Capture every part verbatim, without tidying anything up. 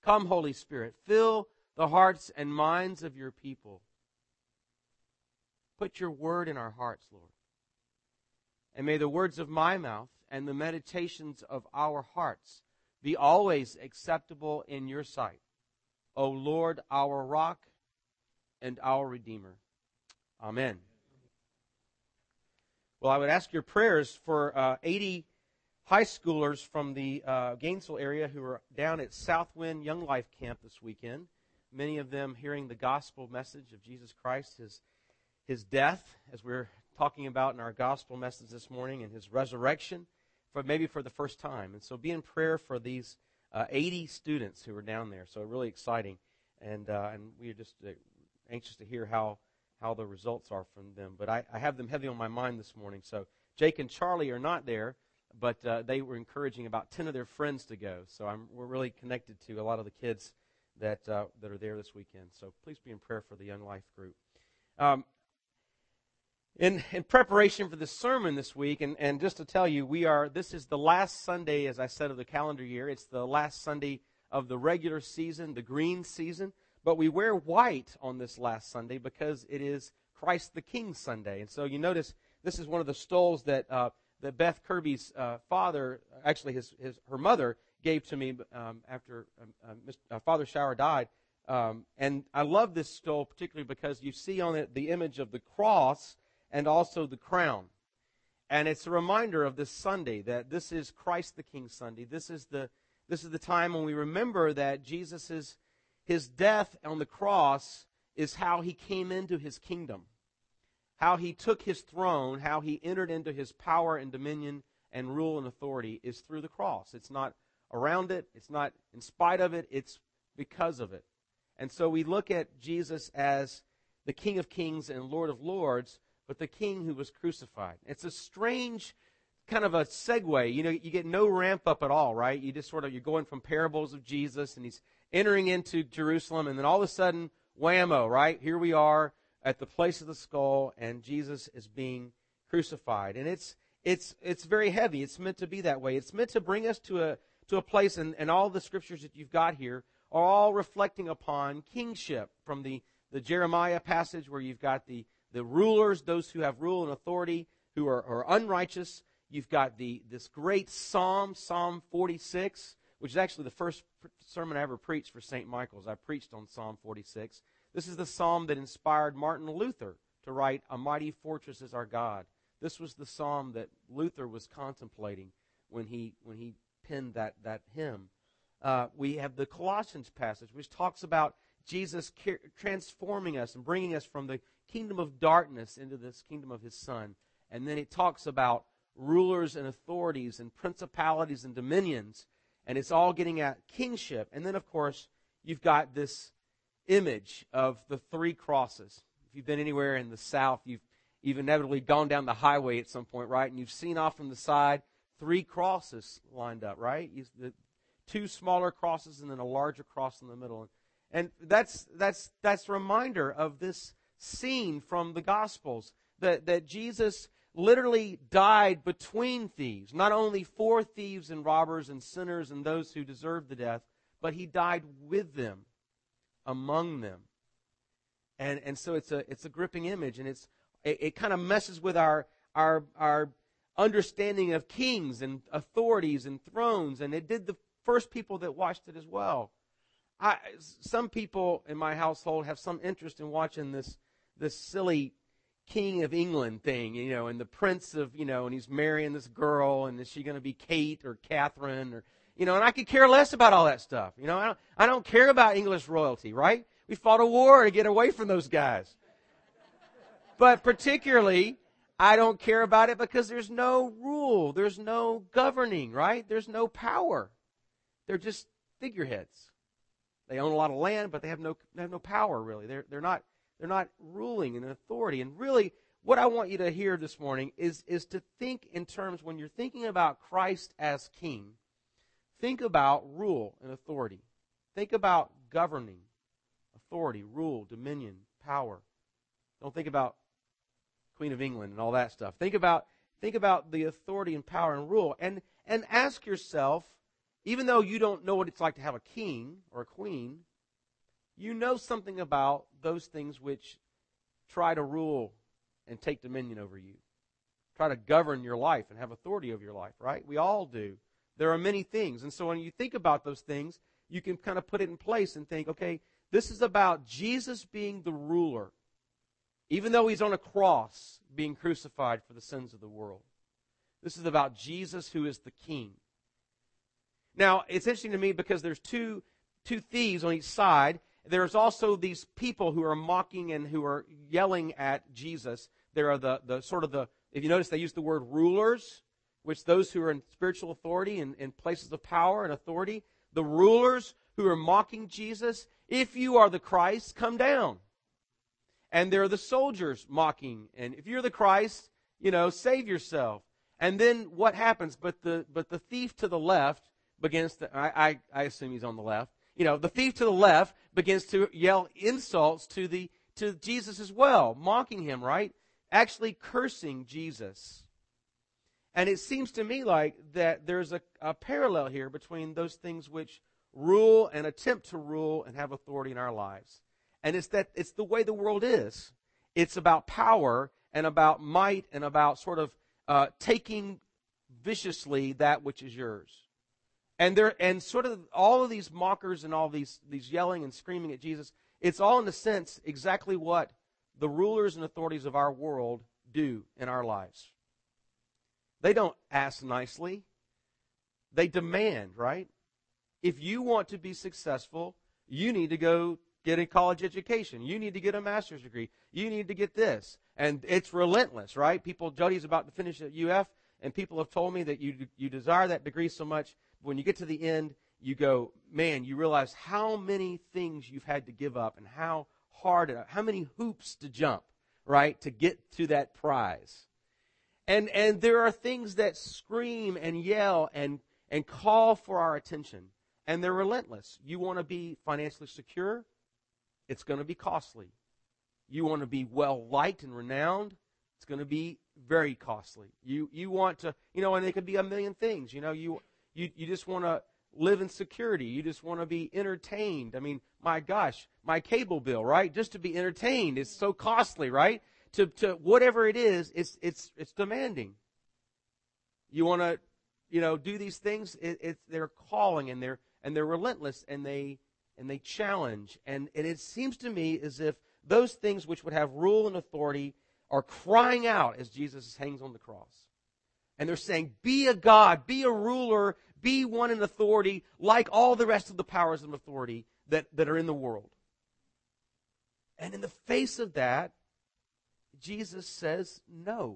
Come, Holy Spirit, fill the hearts and minds of your people. Put your word in our hearts, Lord. And may the words of my mouth and the meditations of our hearts be always acceptable in your sight, O Lord, our rock and our Redeemer. Amen. Well, I would ask your prayers for uh, eighty high schoolers from the uh, Gainesville area who are down at Southwind Young Life Camp this weekend. Many of them hearing the gospel message of Jesus Christ, His, his death, as we're talking about in our gospel message this morning, and His resurrection, for maybe for the first time. And so be in prayer for these uh, eighty students who are down there. So really exciting. And uh, and we are just uh, anxious to hear how, how the results are from them. But I, I have them heavy on my mind this morning. So Jake and Charlie are not there, but uh, they were encouraging about ten of their friends to go. So I'm, we're really connected to a lot of the kids that uh, that are there this weekend. So please be in prayer for the Young Life group. Um, in in preparation for the sermon this week, and, and just to tell you, we are this is the last Sunday, as I said, of the calendar year. It's the last Sunday of the regular season, the green season. But we wear white on this last Sunday because it is Christ the King Sunday. And so you notice this is one of the stoles that uh, that Beth Kirby's uh, father, actually his, his her mother, gave to me um, after um, uh, Father Shower died. Um, and I love this stole particularly because you see on it the image of the cross and also the crown. And it's a reminder of this Sunday that this is Christ the King Sunday. This is the this is the time when we remember that Jesus is His death on the cross is how He came into His kingdom, how He took His throne, how He entered into His power and dominion and rule and authority is through the cross. It's not around it. It's not in spite of it. It's because of it. And so we look at Jesus as the King of Kings and Lord of Lords, but the King who was crucified. It's a strange kind of a segue. You know, you get no ramp up at all, right? You just sort of, you're going from parables of Jesus, and He's entering into Jerusalem, and then all of a sudden, whammo, right? Here we are at the place of the skull, and Jesus is being crucified. And it's it's it's very heavy. It's meant to be that way. It's meant to bring us to a to a place, and, and all the scriptures that you've got here are all reflecting upon kingship. From the, the Jeremiah passage where you've got the, the rulers, those who have rule and authority, who are, are unrighteous. You've got the this great psalm, Psalm forty-six, which is actually the first sermon I ever preached for Saint Michael's. I preached on Psalm forty-six. This is the psalm that inspired Martin Luther to write, "A Mighty Fortress is Our God." This was the psalm that Luther was contemplating when he when he penned that, that hymn. Uh, we have the Colossians passage, which talks about Jesus transforming us and bringing us from the kingdom of darkness into this kingdom of His Son. And then it talks about rulers and authorities and principalities and dominions. And it's all getting at kingship. And then, of course, you've got this image of the three crosses. If you've been anywhere in the South, you've, you've inevitably gone down the highway at some point, right? And you've seen off from the side three crosses lined up, right? You, the two smaller crosses and then a larger cross in the middle. And that's that's that's a reminder of this scene from the Gospels, that, that Jesus literally died between thieves, not only for thieves and robbers and sinners and those who deserved the death, but He died with them, among them. And and so it's a it's a gripping image, and it's it, it kind of messes with our our our understanding of kings and authorities and thrones, and it did the first people that watched it as well. I, some people in my household have some interest in watching this this silly King of England thing, you know, and the Prince of, you know, and he's marrying this girl, and is she going to be Kate or Catherine, or, you know, and I could care less about all that stuff. You know, I don't, I don't care about English royalty, right? We fought a war to get away from those guys. But particularly, I don't care about it because there's no rule, there's no governing, right? There's no power. They're just figureheads. They own a lot of land, but they have no they have no power, really. They're they're not they're not ruling in authority. And really, what I want you to hear this morning is is to think in terms, when you're thinking about Christ as King, think about rule and authority. Think about governing, authority, rule, dominion, power. Don't think about Queen of England and all that stuff. Think about think about the authority and power and rule, and and ask yourself, even though you don't know what it's like to have a king or a queen, you know something about those things which try to rule and take dominion over you. Try to govern your life and have authority over your life, right? We all do. There are many things. And so when you think about those things, you can kind of put it in place and think, okay, this is about Jesus being the ruler, even though he's on a cross being crucified for the sins of the world. This is about Jesus who is the king. Now, it's interesting to me because there's two, two thieves on each side. There's also these people who are mocking and who are yelling at Jesus. There are the, the sort of the, if you notice, they use the word rulers, which those who are in spiritual authority and in places of power and authority, the rulers who are mocking Jesus, if you are the Christ, come down. And there are the soldiers mocking, and if you're the Christ, you know, save yourself. And then what happens? But the but the thief to the left begins to, I, I, I assume he's on the left, you know, the thief to the left begins to yell insults to the to Jesus as well, mocking him, right? Actually cursing Jesus. And it seems to me like that there's a, a parallel here between those things which rule and attempt to rule and have authority in our lives. And it's that it's the way the world is. It's about power and about might and about sort of uh, taking viciously that which is yours. And there and sort of all of these mockers and all these these yelling and screaming at Jesus, it's all in a sense exactly what the rulers and authorities of our world do in our lives. They don't ask nicely. They demand, right? If you want to be successful, you need to go get a college education. You need to get a master's degree. You need to get this. And it's relentless, right? People, Jody's about to finish at U F, and people have told me that you you desire that degree so much. When you get to the end, you go, man, you realize how many things you've had to give up and how hard, how many hoops to jump, right, to get to that prize. And and there are things that scream and yell and, and call for our attention. And they're relentless. You want to be financially secure? It's going to be costly. You want to be well-liked and renowned? It's going to be very costly. You you want to, you know, and it could be a million things. You know, you you, you just want to live in security. You just want to be entertained. I mean, my gosh, my cable bill, right? Just to be entertained is so costly, right? To to whatever it is, it's it's it's demanding. You want to, you know, do these things. It, it's they're calling and they're and they're relentless and they and they challenge. And and it seems to me as if those things which would have rule and authority are crying out as Jesus hangs on the cross, and they're saying, "Be a God, be a ruler, be one in authority, like all the rest of the powers of authority that that are in the world." And in the face of that, Jesus says no.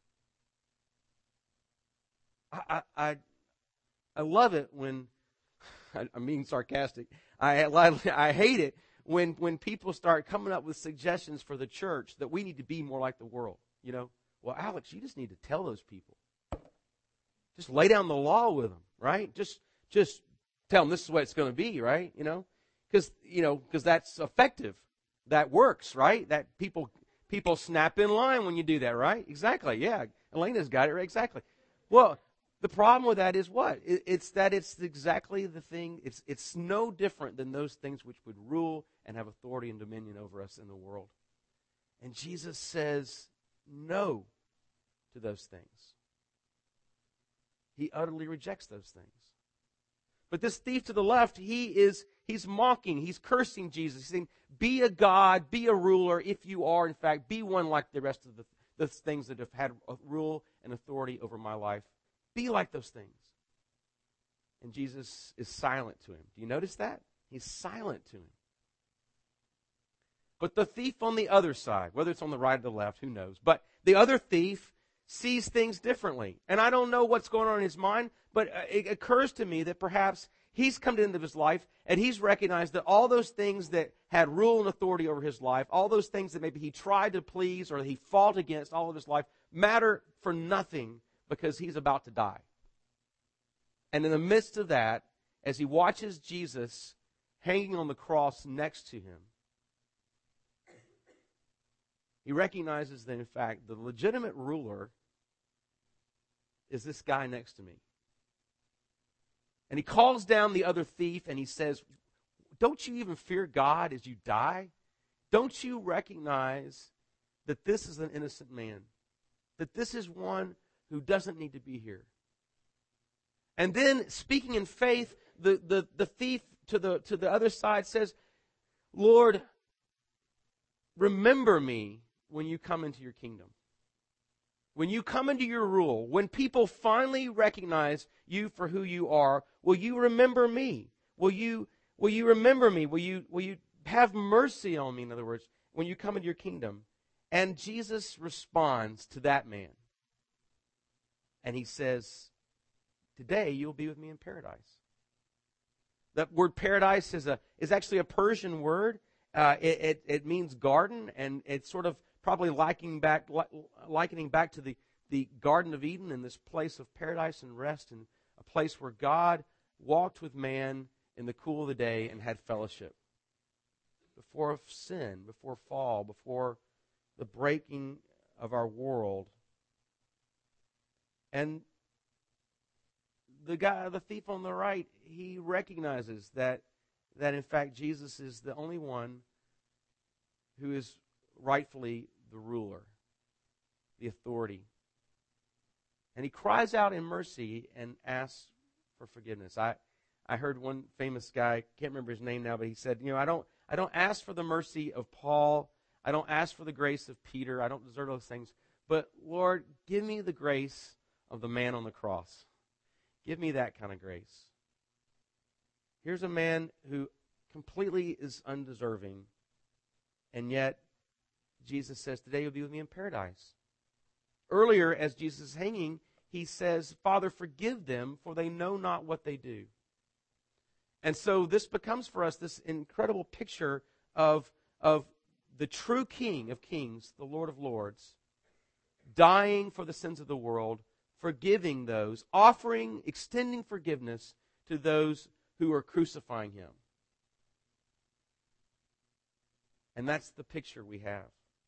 I, I, I love it when, I'm being sarcastic, I, I hate it when, when people start coming up with suggestions for the church that we need to be more like the world. You know, well, Alex, you just need to tell those people. Just lay down the law with them, right? Just just tell them this is what it's going to be, right? You know, because you know because that's effective. That works, right? That people people snap in line when you do that, right? Exactly. Yeah, Elena's got it right. Exactly. Well, the problem with that is what? It, it's that it's exactly the thing. It's it's no different than those things which would rule and have authority and dominion over us in the world. And Jesus says no to those things. He utterly rejects those things. But this thief to the left, he is he's mocking, he's cursing Jesus. He's saying, be a God, be a ruler, if you are, in fact, be one like the rest of the, the things that have had rule and authority over my life. Be like those things. And Jesus is silent to him. Do you notice that? He's silent to him. But the thief on the other side, whether it's on the right or the left, who knows? But the other thief sees things differently. And I don't know what's going on in his mind, but it occurs to me that perhaps he's come into his life and he's recognized that all those things that had rule and authority over his life, all those things that maybe he tried to please or he fought against all of his life, matter for nothing because he's about to die. And in the midst of that, as he watches Jesus hanging on the cross next to him, he recognizes that, in fact, the legitimate ruler is this guy next to me. And he calls down the other thief and he says, don't you even fear God as you die? Don't you recognize that this is an innocent man? That this is one who doesn't need to be here? And then, speaking in faith, the, the, the thief to the, to the other side says, Lord, remember me when you come into your kingdom. When you come into your rule, when people finally recognize you for who you are, will you remember me? Will you, will you remember me? Will you, will you have mercy on me, in other words, when you come into your kingdom? And Jesus responds to that man. And he says, today you'll be with me in paradise. That word paradise is a is actually a Persian word. Uh, it, it, it means garden, and it's sort of probably likening back, likening back to the, the Garden of Eden and this place of paradise and rest, and a place where God walked with man in the cool of the day and had fellowship. Before sin, before fall, before the breaking of our world. And the guy, the thief on the right, he recognizes that, that in fact Jesus is the only one who is rightfully the ruler, the authority. And he cries out in mercy and asks for forgiveness. I, I heard one famous guy, can't remember his name now, but he said, you know, I don't, I don't ask for the mercy of Paul. I don't ask for the grace of Peter. I don't deserve those things. But Lord, give me the grace of the man on the cross. Give me that kind of grace. Here's a man who completely is undeserving, and yet Jesus says, today you'll be with me in paradise. Earlier, as Jesus is hanging, he says, Father, forgive them, for they know not what they do. And so this becomes for us this incredible picture of, of the true King of kings, the Lord of lords, dying for the sins of the world, forgiving those, offering, extending forgiveness to those who are crucifying him. And that's the picture we have.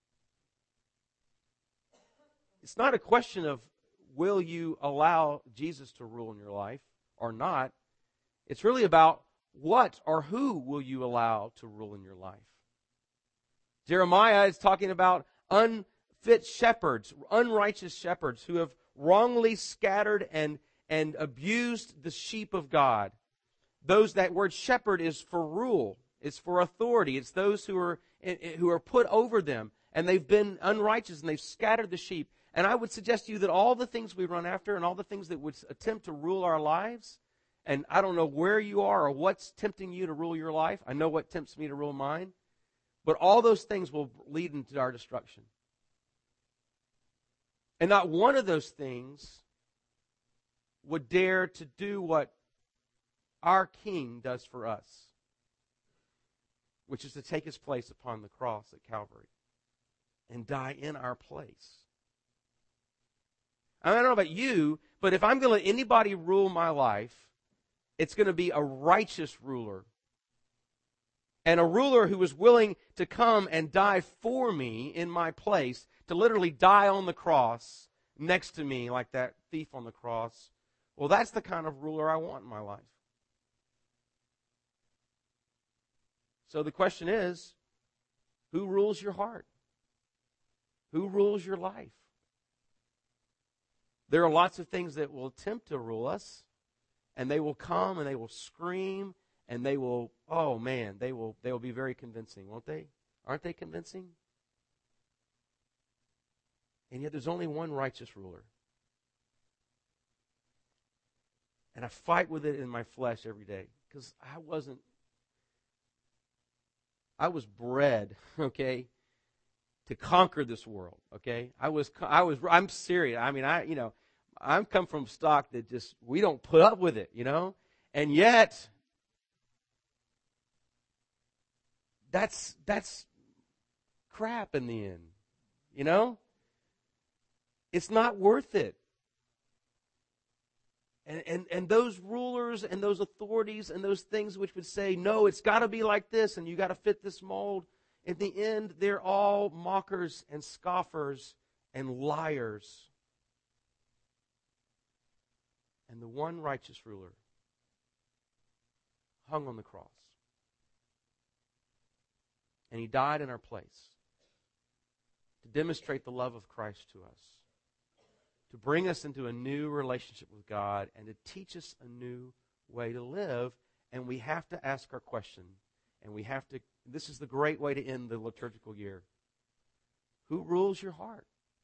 It's not a question of will you allow Jesus to rule in your life or not. It's really about what or who will you allow to rule in your life. Jeremiah is talking about unfit shepherds, unrighteous shepherds who have wrongly scattered and, and abused the sheep of God. Those, that word shepherd is for rule. It's for authority. It's those who are, who are put over them, and they've been unrighteous and they've scattered the sheep. And I would suggest to you that all the things we run after and all the things that would attempt to rule our lives, and I don't know where you are or what's tempting you to rule your life. I know what tempts me to rule mine. But all those things will lead into our destruction. And not one of those things would dare to do what our King does for us, which is to take his place upon the cross at Calvary and die in our place. I don't know about you, but if I'm going to let anybody rule my life, it's going to be a righteous ruler. And a ruler who is willing to come and die for me in my place, to literally die on the cross next to me like that thief on the cross. Well, that's the kind of ruler I want in my life. So the question is, who rules your heart? Who rules your life? There are lots of things that will attempt to rule us, and they will come and they will scream, and they will, oh man, they will they will be very convincing, won't they? Aren't they convincing? And yet there's only one righteous ruler. And I fight with it in my flesh every day, because I wasn't, I was bred, okay, to conquer this world, okay? I was, I was, I'm serious. I mean, I, you know, I'm come from stock that just, we don't put up with it, you know? And yet, that's, that's crap in the end, you know? It's not worth it. And, and, and those rulers and those authorities and those things which would say, no, it's got to be like this and you got to fit this mold, in the end, they're all mockers and scoffers and liars. And the one righteous ruler hung on the cross. And he died in our place to demonstrate the love of Christ to us, to bring us into a new relationship with God, and to teach us a new way to live. And we have to ask our question, and we have to, this is the great way to end the liturgical year. Who rules your heart?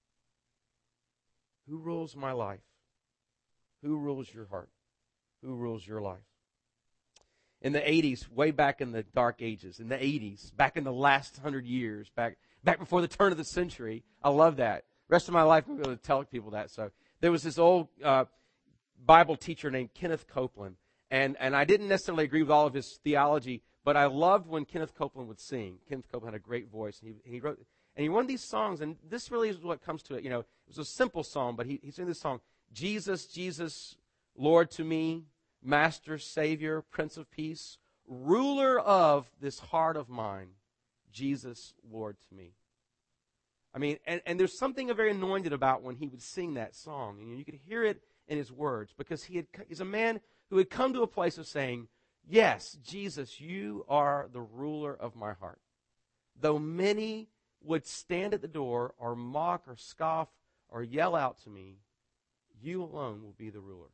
Who rules my life? Who rules your heart? Who rules your life? In the eighties, way back in the dark ages, in the eighties, back in the last hundred years, back back before the turn of the century, I love that. The rest of my life, I'm going to tell people that. So there was this old uh, Bible teacher named Kenneth Copeland, and, and I didn't necessarily agree with all of his theology, but I loved when Kenneth Copeland would sing. Kenneth Copeland had a great voice, and he, he wrote, and he wrote these songs, and this really is what comes to it. You know, it was a simple song, but he, he sang this song, Jesus, Jesus, Lord to me, Master, Savior, Prince of Peace, ruler of this heart of mine, Jesus, Lord to me. I mean, and, and there's something very anointed about when he would sing that song. And you could hear it in his words, because he had, he's a man who had come to a place of saying, yes, Jesus, you are the ruler of my heart. Though many would stand at the door or mock or scoff or yell out to me, you alone will be the ruler.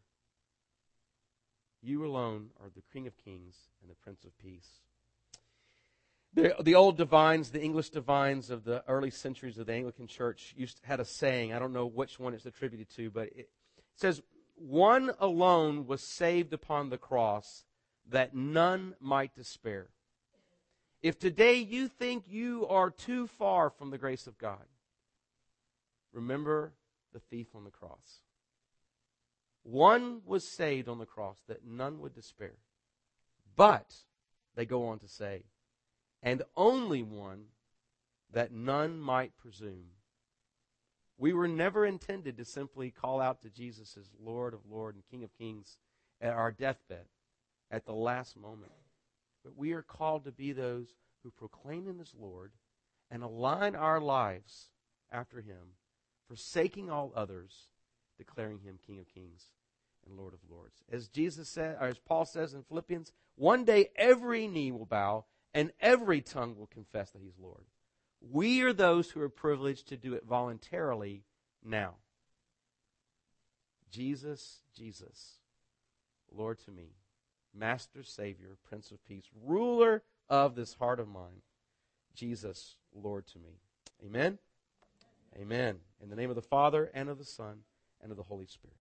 You alone are the King of Kings and the Prince of Peace. The, the old divines, the English divines of the early centuries of the Anglican Church used had a saying. I don't know which one it's attributed to, but it says, one alone was saved upon the cross that none might despair. If today you think you are too far from the grace of God, remember the thief on the cross. One was saved on the cross that none would despair. But, they go on to say, and only one that none might presume. We were never intended to simply call out to Jesus as Lord of Lords and King of Kings at our deathbed, at the last moment. But we are called to be those who proclaim Him as Lord and align our lives after Him, forsaking all others, declaring Him King of Kings and Lord of Lords. As Jesus said, or as Paul says in Philippians, one day every knee will bow and every tongue will confess that He's Lord. We are those who are privileged to do it voluntarily now. Jesus, Jesus, Lord to me, Master, Savior, Prince of Peace, ruler of this heart of mine. Jesus, Lord to me. Amen? Amen. In the name of the Father, and of the Son, and of the Holy Spirit.